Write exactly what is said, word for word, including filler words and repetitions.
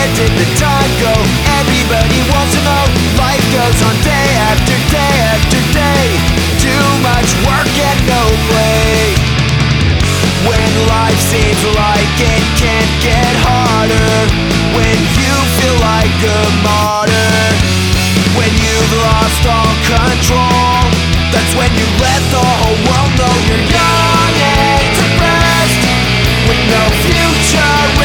where did the time go? Everybody wants to know. Life goes on day after day after day. Too much work and no play. When life seems like it can't get harder, when you feel like a martyr, when you've lost all control, that's when you let the whole world know you're young and depressed, with no future.